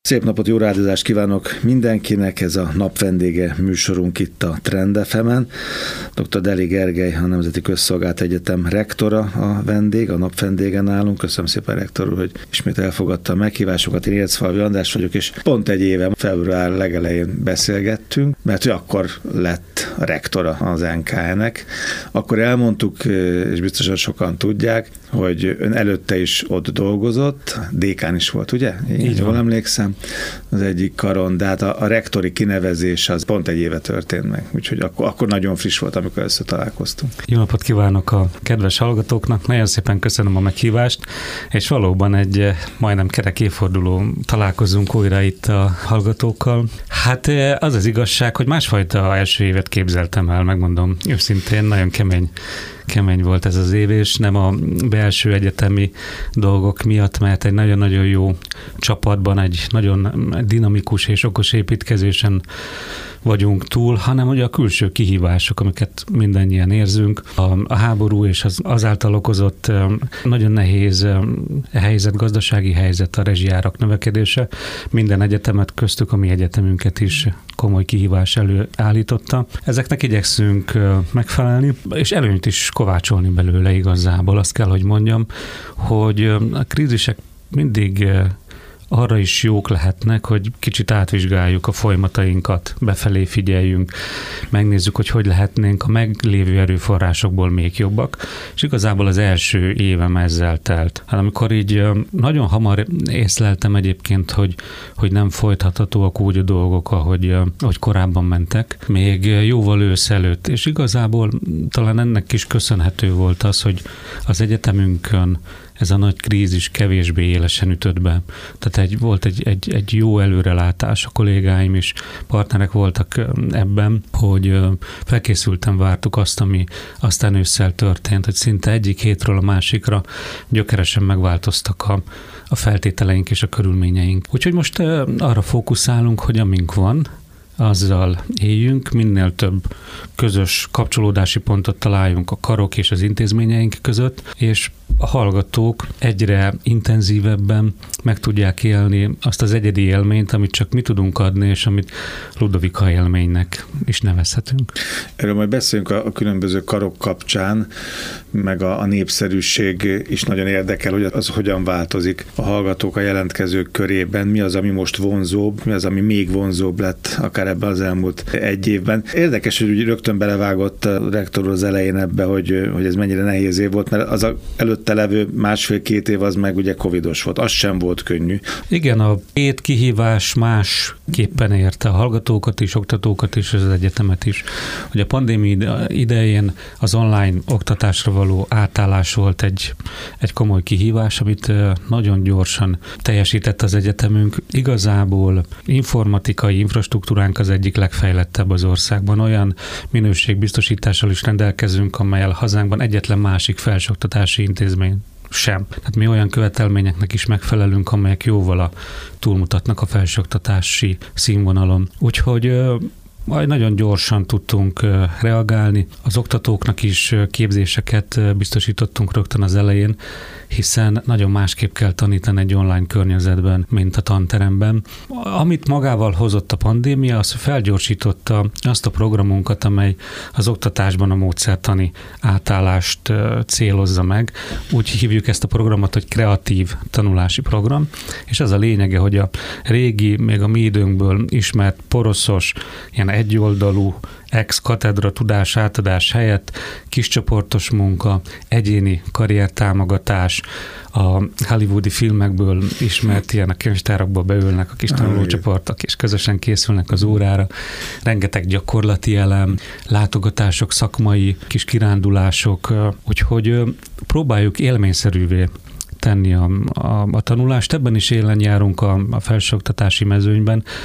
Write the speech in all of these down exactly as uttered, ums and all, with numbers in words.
Szép napot, jó rádiózást kívánok mindenkinek, ez a napvendége műsorunk itt a Trend ef emen. doktor Deli Gergely, a Nemzeti Közszolgált Egyetem rektora a vendég, a napvendégen nálunk. Köszönöm szépen, rektor úr, hogy ismét elfogadta a meghívásokat. Én Ércfalvi András vagyok, és pont egy éve, február legelején beszélgettünk, mert hogy akkor lett a rektora az en ká é-nek. Akkor elmondtuk, és biztosan sokan tudják, hogy ön előtte is ott dolgozott, dékán is volt, ugye? Én Így jól van. emlékszem, az egyik karon, de hát a, a rektori kinevezés az pont egy éve történt meg, úgyhogy akkor, akkor nagyon friss volt, amikor először találkoztunk. Jó napot kívánok a kedves hallgatóknak, nagyon szépen köszönöm a meghívást, és valóban egy majdnem kerek évforduló találkozunk újra itt a hallgatókkal. Hát az az igazság, hogy másfajta első évet képzeltem el, megmondom őszintén, nagyon kemény kemény volt ez az év, és nem a belső egyetemi dolgok miatt, mert egy nagyon-nagyon jó csapatban, egy nagyon dinamikus és okos építkezésen vagyunk túl, hanem ugye a külső kihívások, amiket mindannyian érzünk. A, a háború és az azáltal okozott nagyon nehéz helyzet, gazdasági helyzet, a rezsijárak növekedése. Minden egyetemet, köztük a mi egyetemünket is komoly kihívás elő állította. Ezeknek igyekszünk megfelelni, és előnyt is kovácsolni belőle igazából. Azt kell, hogy mondjam, hogy a krízisek mindig arra is jók lehetnek, hogy kicsit átvizsgáljuk a folyamatainkat, befelé figyeljünk, megnézzük, hogy hogy lehetnénk a meglévő erőforrásokból még jobbak, és igazából az első évem ezzel telt. Hát amikor így nagyon hamar észleltem egyébként, hogy, hogy nem folytathatóak úgy a dolgok, ahogy, ahogy korábban mentek, még jóval ősz előtt, és igazából talán ennek is köszönhető volt az, hogy az egyetemünkön ez a nagy krízis kevésbé élesen ütött be. Tehát egy, volt egy, egy, egy jó előrelátás, a kollégáim is partnerek voltak ebben, hogy felkészülten vártuk azt, ami aztán ősszel történt, hogy szinte egyik hétről a másikra gyökeresen megváltoztak a, a feltételeink és a körülményeink. Úgyhogy most arra fókuszálunk, hogy amink van, azzal éljünk, minél több közös kapcsolódási pontot találjunk a karok és az intézményeink között, és a hallgatók egyre intenzívebben meg tudják élni azt az egyedi élményt, amit csak mi tudunk adni, és amit Ludovika élménynek is nevezhetünk. Erről majd beszélünk a, a különböző karok kapcsán, meg a, a népszerűség is nagyon érdekel, hogy az hogyan változik a hallgatók, a jelentkezők körében, mi az, ami most vonzóbb, mi az, ami még vonzóbb lett akár ebben az elmúlt egy évben. Érdekes, hogy rögtön belevágott a rektor az elején ebbe, hogy, hogy ez mennyire nehéz év volt, mert az a előtte levő másfél-két év az meg ugye covidos volt, az sem volt könnyű. Igen, a két kihívás másképpen érte a hallgatókat is, oktatókat is, az egyetemet is. Hogy a pandémia idején az online oktatásra való átállás volt egy, egy komoly kihívás, amit nagyon gyorsan teljesített az egyetemünk. Igazából informatikai infrastruktúránk az egyik legfejlettebb az országban. Olyan minőségbiztosítással is rendelkezünk, amelyel hazánkban egyetlen másik felsőoktatási intézmény sem. Tehát mi olyan követelményeknek is megfelelünk, amelyek jóval a, túlmutatnak a felsőoktatási színvonalon. Úgyhogy majd nagyon gyorsan tudtunk reagálni. Az oktatóknak is képzéseket biztosítottunk rögtön az elején, hiszen nagyon másképp kell tanítani egy online környezetben, mint a tanteremben. Amit magával hozott a pandémia, az felgyorsította azt a programunkat, amely az oktatásban a módszertani átállást célozza meg. Úgy hívjuk ezt a programot, hogy kreatív tanulási program, és az a lényege, hogy a régi, még a mi időnkből ismert poroszos, ilyen egyoldalú ex-katedra tudás átadás helyett kiscsoportos munka, egyéni karriertámogatás, a hollywoodi filmekből ismert ilyen a könyvtárakba beülnek a kis tanulócsoportok, és közösen készülnek az órára. Rengeteg gyakorlati elem, látogatások, szakmai kis kirándulások, úgyhogy próbáljuk élményszerűvé tenni a, a, a tanulást. Ebben is élen járunk a, a felsőoktatási mezőnyben.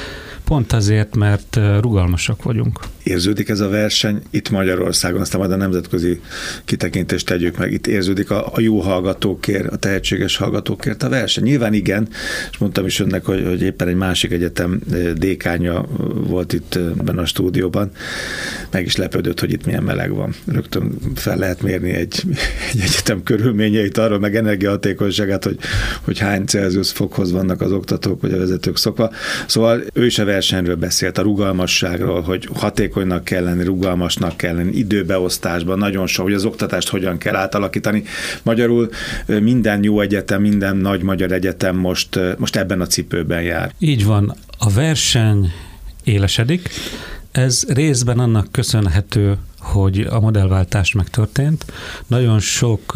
Pont azért, mert rugalmasak vagyunk. Érződik ez a verseny itt Magyarországon, aztán majd a nemzetközi kitekintést tegyük meg. Itt érződik a, a jó hallgatókért, a tehetséges hallgatókért a verseny. Nyilván igen, és mondtam is önnek, hogy, hogy éppen egy másik egyetem dékánya volt itt benne a stúdióban. Meg is lepődött, hogy itt milyen meleg van. Rögtön fel lehet mérni egy, egy egyetem körülményeit arról, meg energiahatékonyságát, hogy, hogy hány Celsius fokhoz vannak az oktatók, vagy a vezetők szokva. Szóval ő is a versenyről beszélt, a rugalmasságról, hogy hatékonynak kell lenni, rugalmasnak kell lenni, időbeosztásban, nagyon sok, hogy az oktatást hogyan kell átalakítani. Magyarul minden jó egyetem, minden nagy magyar egyetem most, most ebben a cipőben jár. Így van, a verseny élesedik. Ez részben annak köszönhető, hogy a modellváltás megtörtént. Nagyon sok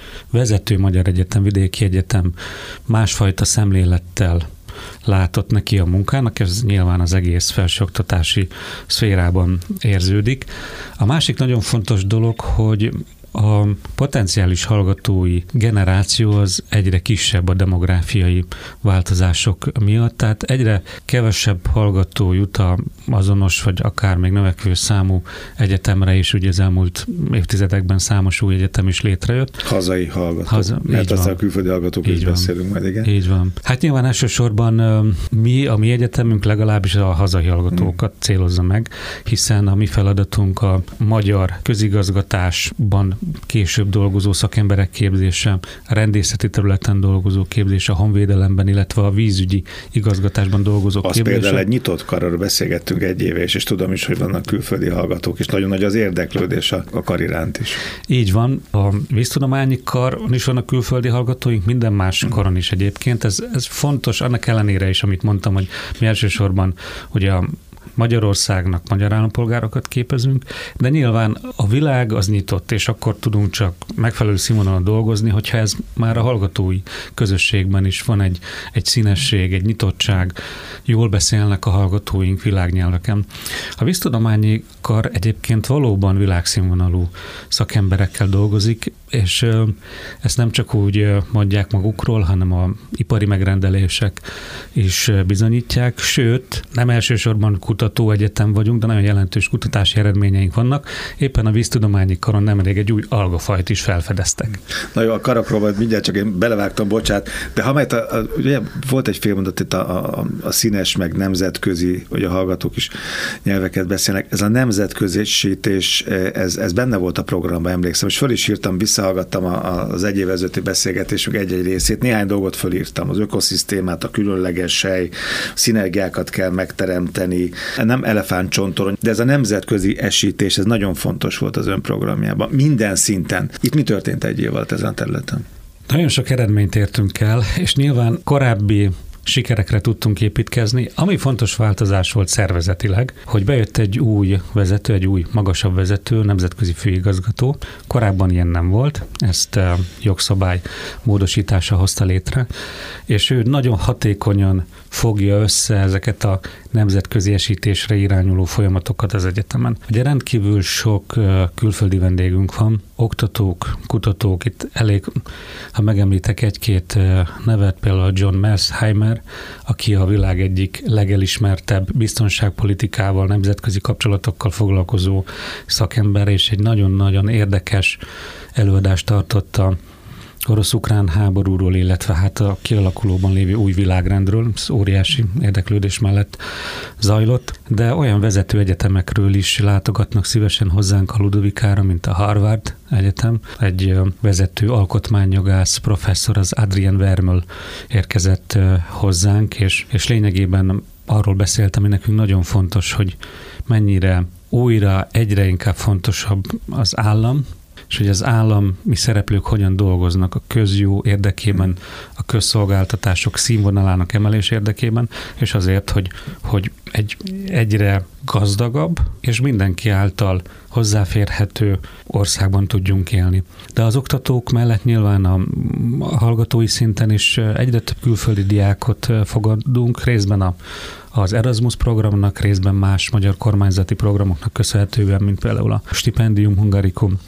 vezető magyar egyetem, vidéki egyetem másfajta szemlélettel látott neki a munkának, ez nyilván az egész felsőoktatási szférában érződik. A másik nagyon fontos dolog, hogy a potenciális hallgatói generáció az egyre kisebb a demográfiai változások miatt, tehát egyre kevesebb hallgató jut a azonos, vagy akár még növekvő számú egyetemre, és ugye az elmúlt évtizedekben számos új egyetem is létrejött. Hazai hallgatók, Haza, mert aztán a külföldi hallgatók is beszélünk majd, igen. Így van. Hát nyilván elsősorban mi, a mi egyetemünk legalábbis a hazai hallgatókat hmm. célozza meg, hiszen a mi feladatunk a magyar közigazgatásban később dolgozó szakemberek képzése, a rendészeti területen dolgozó képzése, a honvédelemben, illetve a vízügyi igazgatásban dolgozó az képzése. Például egy nyitott karról beszélgettünk egy éve, és tudom is, hogy vannak külföldi hallgatók, és nagyon nagy az érdeklődés a, a kar iránt is. Így van. A víztudományi karon is vannak külföldi hallgatóink, minden más karon is egyébként. Ez, ez fontos, annak ellenére is, amit mondtam, hogy mi elsősorban ugye a Magyarországnak magyar állampolgárokat képezünk, de nyilván a világ az nyitott, és akkor tudunk csak megfelelő színvonalon dolgozni, hogyha ez már a hallgatói közösségben is van egy, egy színesség, egy nyitottság, jól beszélnek a hallgatóink világnyelveken. A víztudományi kar egyébként valóban világszínvonalú szakemberekkel dolgozik, és ezt nem csak úgy mondják magukról, hanem a ipari megrendelések is bizonyítják, sőt, nem elsősorban kutatóegyetem vagyunk, de nagyon jelentős kutatási eredményeink vannak. Éppen a víztudományi karon nemrég egy új algafajt is felfedeztek. Na jó, a karakról majd mindjárt csak én belevágtam, bocsánat, de ha majd a, a, ugye volt egy félmondat itt a, a, a színes, meg nemzetközi, hogy a hallgatók is nyelveket beszélnek. Ez a nemzetközisítés, ez, ez benne volt a programban, emlékszem, és föl is írtam, visszahallgattam a, az egy évvel ezelőtti beszélgetésünk egy-egy részét, néhány dolgot fölírtam, az ökoszisztémát, a különleges hely, szinergiákat kell megteremteni, nem elefántcsontorony, de ez a nemzetközi esítés, ez nagyon fontos volt az ön programjában, minden szinten. Itt mi történt egy év alatt ezen a területen? Nagyon sok eredményt értünk el, és nyilván korábbi sikerekre tudtunk építkezni. Ami fontos változás volt szervezetileg, hogy bejött egy új vezető, egy új magasabb vezető, nemzetközi főigazgató. Korábban ilyen nem volt, ezt a jogszabály módosítása hozta létre, és ő nagyon hatékonyan fogja össze ezeket a nemzetközi esítésre irányuló folyamatokat az egyetemen. Ugye rendkívül sok külföldi vendégünk van, oktatók, kutatók, itt elég, ha megemlítek egy-két nevet, például John Mersheimer, aki a világ egyik legelismertebb biztonságpolitikával, nemzetközi kapcsolatokkal foglalkozó szakember, és egy nagyon-nagyon érdekes előadást tartott a orosz-ukrán háborúról, illetve hát a kialakulóban lévő új világrendről, ez óriási érdeklődés mellett zajlott, de olyan vezető egyetemekről is látogatnak szívesen hozzánk a Ludovikára, mint a Harvard Egyetem. Egy vezető alkotmányjogász professzor, az Adrian Vermeul érkezett hozzánk, és, és lényegében arról beszélt, ami nekünk nagyon fontos, hogy mennyire újra egyre inkább fontosabb az állam, és hogy az állami szereplők hogyan dolgoznak a közjó érdekében, a közszolgáltatások színvonalának emelés érdekében, és azért, hogy, hogy egy egyre gazdagabb és mindenki által hozzáférhető országban tudjunk élni. De az oktatók mellett nyilván a hallgatói szinten is egyre több külföldi diákot fogadunk, részben a az Erasmus programnak, részben más magyar kormányzati programoknak köszönhetően, mint például a Stipendium Hungaricum. Erasmus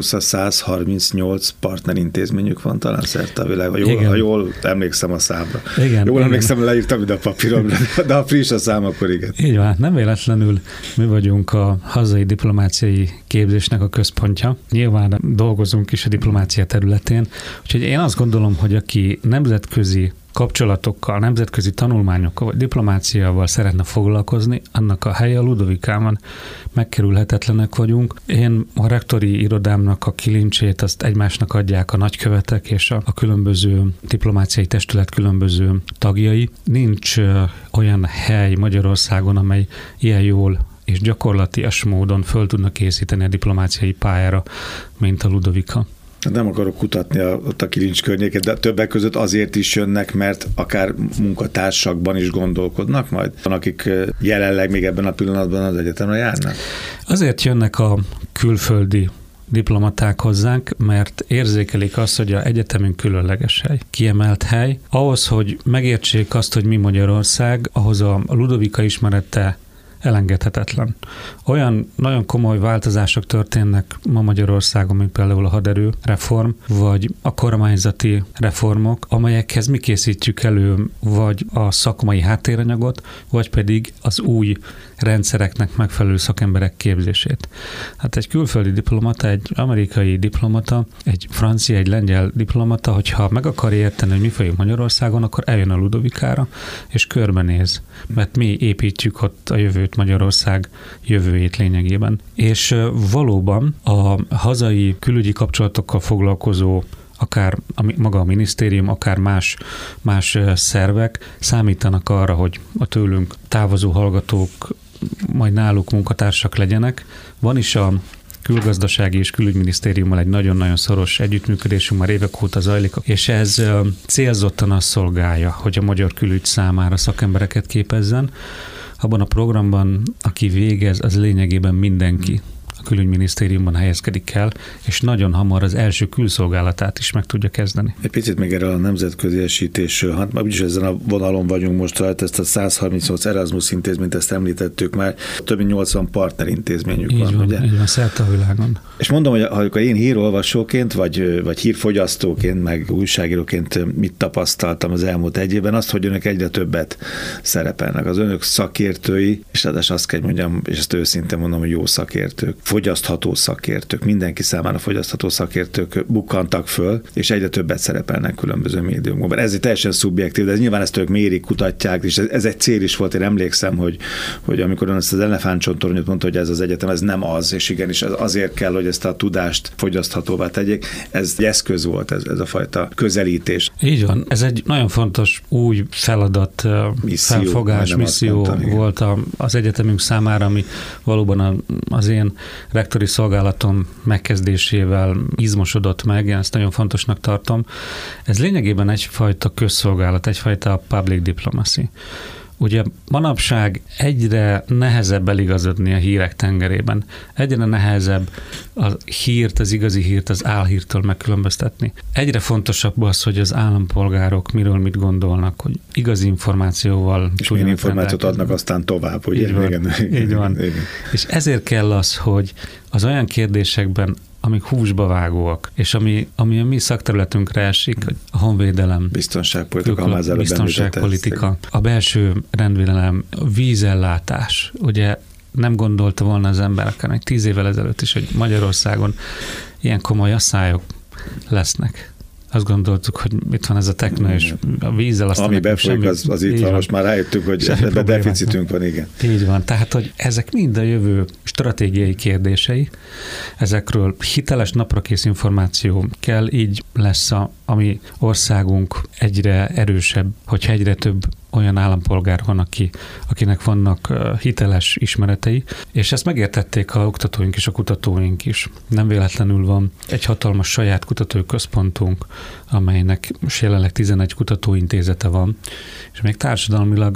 Háromszáz százharmincnyolc partnerintézményük van talán szerte a világban. Jól, ha jól emlékszem a számra. Igen, jól igen. emlékszem, leírtam ide a papírom, de ha friss a szám, akkor igen. Így van, nem véletlenül mi vagyunk a hazai diplomáciai képzésnek a központja. Nyilván dolgozunk is a diplomácia területén, úgyhogy én azt gondolom, hogy aki nemzetközi kapcsolatokkal, nemzetközi tanulmányokkal vagy diplomáciával szeretne foglalkozni, annak a helye a Ludovikában. Megkerülhetetlenek vagyunk. Én a rektori irodámnak a kilincsét azt egymásnak adják a nagykövetek és a, a különböző diplomáciai testület különböző tagjai. Nincs olyan hely Magyarországon, amely ilyen jól és gyakorlatias módon föl tudna készíteni a diplomáciai pályára, mint a Ludovika. Nem akarok kutatni a, ott a kilincs környéket, de többek között azért is jönnek, mert akár munkatársakban is gondolkodnak majd, van, akik jelenleg még ebben a pillanatban az egyetemre járnak. Azért jönnek a külföldi diplomaták hozzánk, mert érzékelik azt, hogy az egyetemünk különleges hely, kiemelt hely. Ahhoz, hogy megértsék azt, hogy mi Magyarország, ahhoz a Ludovika ismerete elengedhetetlen. Olyan nagyon komoly változások történnek ma Magyarországon, mint például a haderő reform, vagy a kormányzati reformok, amelyekhez mi készítjük elő vagy a szakmai háttéranyagot, vagy pedig az új rendszereknek megfelelő szakemberek képzését. Hát egy külföldi diplomata, egy amerikai diplomata, egy francia, egy lengyel diplomata, hogyha meg akarja érteni, hogy mi folyik Magyarországon, akkor eljön a Ludovikára, és körbenéz, mert mi építjük ott a jövőt, Magyarország jövőjét lényegében. És valóban a hazai külügyi kapcsolatokkal foglalkozó akár a, maga a minisztérium, akár más, más szervek számítanak arra, hogy a tőlünk távozó hallgatók majd náluk munkatársak legyenek. Van is a külgazdasági és külügyminisztériummal egy nagyon-nagyon szoros együttműködésünk már évek óta zajlik, és ez célzottan azt szolgálja, hogy a magyar külügy számára szakembereket képezzen. Abban a programban, aki végez, az lényegében mindenki a külügyminisztériumban helyezkedik el, és nagyon hamar az első külszolgálatát is meg tudja kezdeni. Egy picit még erről a nemzetközi esítésről, hát úgyis ezen a vonalon vagyunk most rajta, ezt a százharmincnyolc Erasmus intézményt, ezt említettük már, több mint nyolcvan partnerintézményük így van, van, ugye? Így van, szerte a világon. És mondom, hogy ha én hírolvasóként, vagy, vagy hírfogyasztóként, meg újságíróként mit tapasztaltam az elmúlt egy évben, azt, hogy önök egyre többet szerepelnek. Az önök szakértői, és ráadásul azt kell mondjam, és ezt őszintén mondom, hogy jó szakértők, fogyasztható szakértők, mindenki számára fogyasztható szakértők bukkantak föl, és egyre többet szerepelnek különböző médiumokban. Ez egy teljesen szubjektív, de ez nyilván ezt ők mérik, kutatják, és ez, ez egy cél is volt. Én emlékszem, hogy, hogy amikor ön ezt az elefántcsontornyot mondta, hogy ez az egyetem, ez nem az, és igenis ez azért kell, hogy ezt a tudást fogyaszthatóvá tegyék. Ez egy eszköz volt, ez, ez a fajta közelítés. Így van. Ez egy nagyon fontos új feladat, misszió, felfogás, misszió mondtam, volt a, az egyetemünk számára, ami valóban az én rektori szolgálatom megkezdésével izmosodott meg, én ezt nagyon fontosnak tartom. Ez lényegében egyfajta közszolgálat, egyfajta public diplomacy. Ugye manapság egyre nehezebb eligazodni a hírek tengerében. Egyre nehezebb a hírt, az igazi hírt az álhírtől megkülönböztetni. Egyre fontosabb az, hogy az állampolgárok miről mit gondolnak, hogy igazi információval és milyen információt adnak aztán tovább. Hogy így van. Igen. Így van. Igen. És ezért kell az, hogy az olyan kérdésekben, amik húsba vágóak, és ami, ami a mi szakterületünkre esik, a honvédelem, biztonságpolitika, biztonságpolitika, a belső rendvédelem, vízellátás. Ugye nem gondolta volna az ember akár egy tíz évvel ezelőtt is, hogy Magyarországon ilyen komoly asszályok lesznek. Azt gondoltuk, hogy itt van ez a techno, és a vízzel aztán... Ami befolyik, az, az itt van, most már rájöttünk, hogy ebben deficitünk van, igen. Így van, tehát, hogy ezek mind a jövő stratégiai kérdései, ezekről hiteles naprakész információ kell, így lesz a, ami országunk egyre erősebb, hogyha egyre több olyan állampolgár van, aki, akinek vannak hiteles ismeretei, és ezt megértették a oktatóink és a kutatóink is. Nem véletlenül van egy hatalmas saját kutatóközpontunk, amelynek most jelenleg tizenegy kutatóintézete van, és még társadalmilag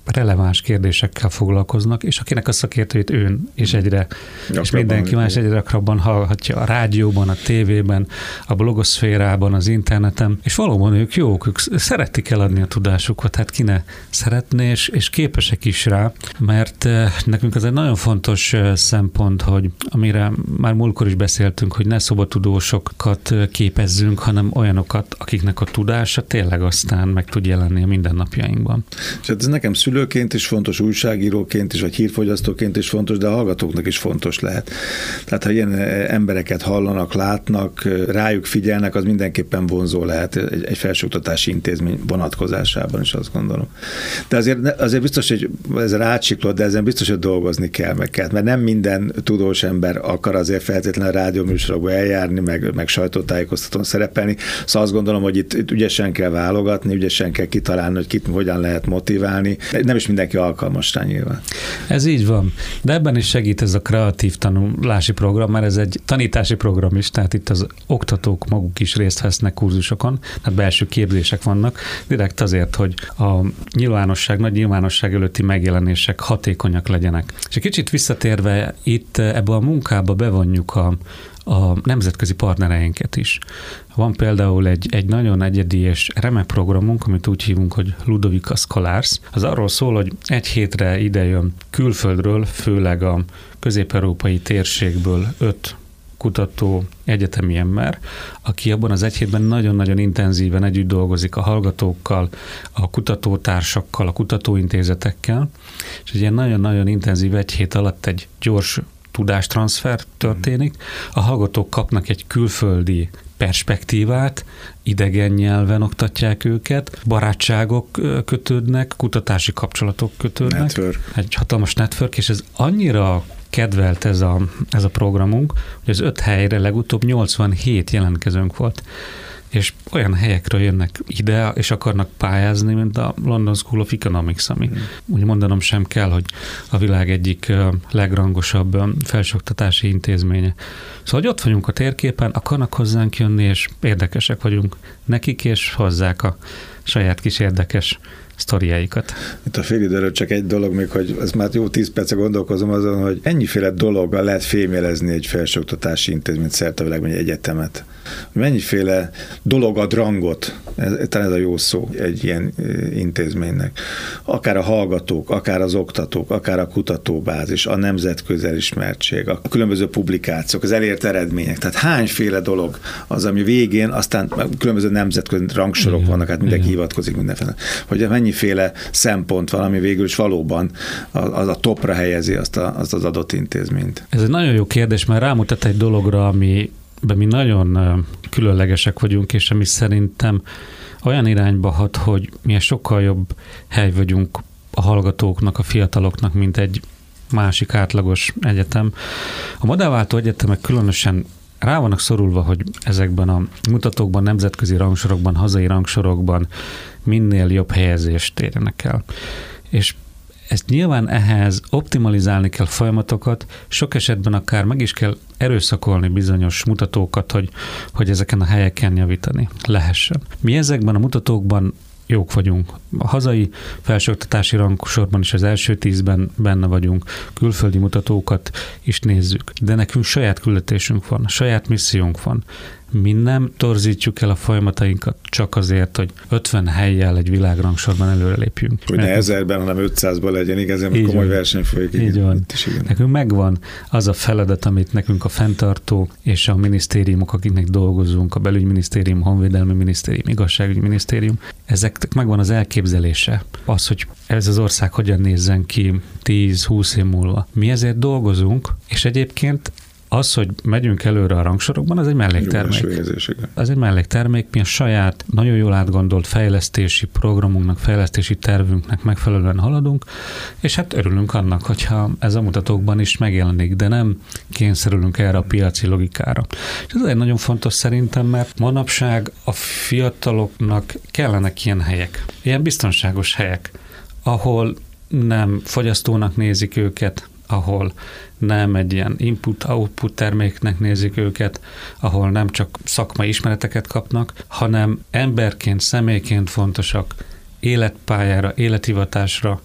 releváns kérdésekkel foglalkoznak, és akinek a szakértőit ön és egyre, gyakrabban, és mindenki más egyre gyakrabban hallhatja a rádióban, a tévében, a blogoszférában, az interneten, és valóban ők jók, ők szeretik eladni a tudásukat, hát ki ne szeretné, és, és képesek is rá, mert nekünk ez egy nagyon fontos szempont, hogy amire már múltkor is beszéltünk, hogy ne szobatudósokat képezzünk, hanem olyanokat, akiknek a tudása tényleg aztán meg tud jelenni a mindennapjainkban. És hát ez nekem szülőként is fontos, újságíróként is, vagy hírfogyasztóként is fontos, de a hallgatóknak is fontos lehet. Tehát, ha ilyen embereket hallanak, látnak, rájuk figyelnek, az mindenképpen vonzó lehet egy, egy felsőoktatási intézmény vonatkozásában is, azt gondolom. De azért, azért biztos, hogy ez rátsiklott, de ezen biztos, hogy dolgozni kell, meg kell, mert nem minden tudós ember akar azért feltétlenül rádióműsorokba eljárni, meg, meg sajtótájékoztatón szerepelni. Szóval azt gondolom, hogy itt, itt ügyesen kell válogatni, ügyesen kell kitalálni, hogy kit hogyan lehet motiválni. Nem is mindenki alkalmas rá nyilván. Ez így van. De ebben is segít ez a kreatív tanulási program, mert ez egy tanítási program is, tehát itt az oktatók maguk is részt vesznek kurzusokon, tehát belső képzések vannak, direkt azért, hogy a nyilvánosság, nagy nyilvánosság előtti megjelenések hatékonyak legyenek. És egy kicsit visszatérve itt ebbe a munkába bevonjuk a a nemzetközi partnereinket is. Van például egy, egy nagyon egyedi és remek programunk, amit úgy hívunk, hogy Ludovika Scholars. Az arról szól, hogy egy hétre idejön külföldről, főleg a közép-európai térségből öt kutató egyetemi ember, aki abban az egy hétben nagyon-nagyon intenzíven együtt dolgozik a hallgatókkal, a kutatótársakkal, a kutatóintézetekkel, és egy ilyen nagyon-nagyon intenzív egy hét alatt egy gyors tudástranszfer történik, a hallgatók kapnak egy külföldi perspektívát, idegen nyelven oktatják őket, barátságok kötődnek, kutatási kapcsolatok kötődnek. Network. Egy hatalmas network, és ez annyira kedvelt ez a, ez a programunk, hogy az öt helyre legutóbb nyolcvanhét jelentkezőnk volt. És olyan helyekről jönnek ide, és akarnak pályázni, mint a London School of Economics, ami mm. úgy mondanom sem kell, hogy a világ egyik legrangosabb felsőoktatási intézménye. Szóval, hogy ott vagyunk a térképen, akarnak hozzánk jönni, és érdekesek vagyunk nekik, és hozzák a saját kis érdekes sztoriáikat. Itt a fél időről csak egy dolog még, hogy ez már jó tíz perce gondolkozom azon, hogy ennyiféle dologgal lehet fémjelezni egy felsőoktatási intézményt, szerte a világban, egy egyetemet. Mennyiféle dolog ad rangot, ez, talán ez a jó szó egy ilyen intézménynek. Akár a hallgatók, akár az oktatók, akár a kutatóbázis, a nemzetközi elismertség, a különböző publikációk, az elért eredmények. Tehát hányféle dolog az, ami végén aztán különböző nemzetközi rangsorok igen, vannak, hát mindenki igen. hivatkozik mindenféle. Hogy mennyiféle szempont van, ami végül is valóban az a topra helyezi azt, a, azt az adott intézményt. Ez egy nagyon jó kérdés, mert rámutat egy dologra, ami mi nagyon különlegesek vagyunk, és ami szerintem olyan irányba hat, hogy mi sokkal jobb hely vagyunk a hallgatóknak, a fiataloknak, mint egy másik átlagos egyetem. A modellváltó egyetemek különösen rá vannak szorulva, hogy ezekben a mutatókban, nemzetközi rangsorokban, hazai rangsorokban minél jobb helyezést érjenek el. És ezt nyilván ehhez optimalizálni kell folyamatokat, sok esetben akár meg is kell erőszakolni bizonyos mutatókat, hogy, hogy ezeken a helyeken javítani lehessen. Mi ezekben a mutatókban jók vagyunk. A hazai felsőoktatási rangsorban is az első tízben benne vagyunk, külföldi mutatókat is nézzük, de nekünk saját küldetésünk van, saját missziónk van. Mi nem torzítjuk el a folyamatainkat csak azért, hogy ötven helyjel egy világrangsorban előrelépjünk. Hogy ne ezerben, hanem ötszázban legyen, igazán komoly van. Verseny folyik. Így van. Nekünk megvan az a feladat, amit nekünk a fenntartó és a minisztériumok, akiknek dolgozunk, a belügyminisztérium, a honvédelmi minisztérium, igazságügyi minisztérium, ezeknek megvan az elképzelése. Az, hogy ez az ország hogyan nézzen ki tíz-húsz év múlva. Mi ezért dolgozunk, és egyébként az, hogy megyünk előre a rangsorokban, az egy melléktermék. Az egy melléktermék, mi a saját, nagyon jól átgondolt fejlesztési programunknak, fejlesztési tervünknek megfelelően haladunk, és hát örülünk annak, hogyha ez a mutatókban is megjelenik, de nem kényszerülünk erre a piaci logikára. És ez egy nagyon fontos szerintem, mert manapság a fiataloknak kellenek ilyen helyek, ilyen biztonságos helyek, ahol nem fogyasztónak nézik őket, ahol nem egy ilyen input-output terméknek nézik őket, ahol nem csak szakmai ismereteket kapnak, hanem emberként, személyként fontosak, életpályára, élethivatásra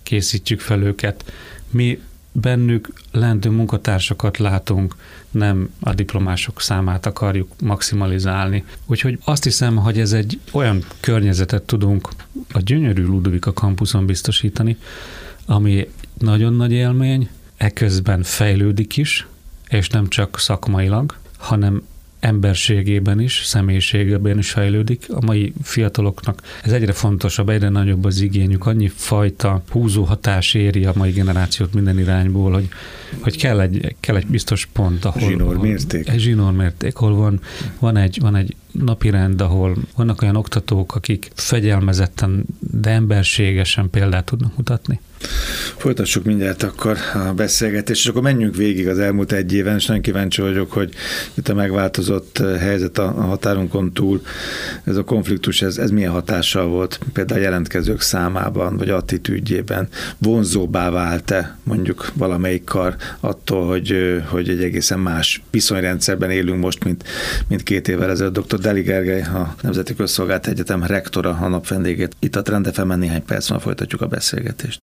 készítjük fel őket. Mi bennük lendő munkatársakat látunk, nem a diplomások számát akarjuk maximalizálni. Úgyhogy azt hiszem, hogy ez egy olyan környezetet tudunk a gyönyörű Ludovika kampuszon biztosítani, ami nagyon nagy élmény, eközben fejlődik is, és nem csak szakmailag, hanem emberségében is, személyiségében is fejlődik. A mai fiataloknak ez egyre fontosabb, egyre nagyobb az igényük, annyi fajta húzó hatás éri a mai generációt minden irányból, hogy, hogy kell, egy, kell egy biztos pont, ahol... Zsinórmérték. Egy zsinórmérték, ahol van, van, egy, van egy napirend, ahol vannak olyan oktatók, akik fegyelmezetten, de emberségesen példát tudnak mutatni. Folytassuk mindjárt akkor a beszélgetést, és akkor menjünk végig az elmúlt egy éven, és nagyon kíváncsi vagyok, hogy itt a megváltozott helyzet a határunkon túl, ez a konfliktus, ez, ez milyen hatással volt például a jelentkezők számában, vagy attitűdjében, vonzóbbá vált-e mondjuk valamelyik kar attól, hogy, hogy egy egészen más viszonyrendszerben élünk most, mint, mint két évvel ezelőtt. doktor Deli Gergely, a Nemzeti Közszolgálati Egyetem rektora, a nap vendégét. Itt a Trend ef emen néhány perc múlva folytatjuk a beszélgetést.